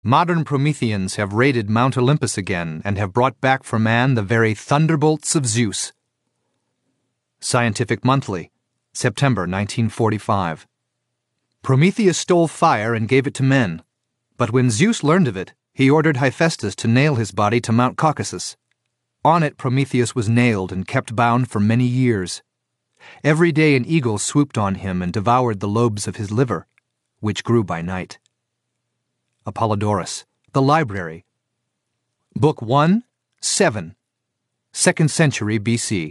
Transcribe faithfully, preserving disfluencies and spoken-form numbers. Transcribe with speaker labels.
Speaker 1: Modern Prometheans have raided Mount Olympus again and have brought back for man the very thunderbolts of Zeus. Scientific Monthly, September nineteen forty-five. Prometheus stole fire and gave it to men, but when Zeus learned of it, he ordered Hephaestus to nail his body to Mount Caucasus. On it Prometheus was nailed and kept bound for many years. Every day an eagle swooped on him and devoured the lobes of his liver, which grew by night. Apollodorus, The Library. Book one, seven, second century B C